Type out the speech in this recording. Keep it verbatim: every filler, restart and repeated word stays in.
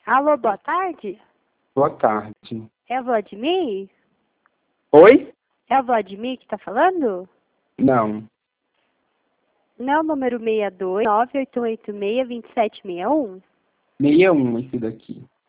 Alô, boa tarde? Boa tarde. É o Vladimir? Oi? É o Vladimir que tá falando? Não. Não, número seis dois, nove oito oito seis, dois sete seis um? seis um esse daqui.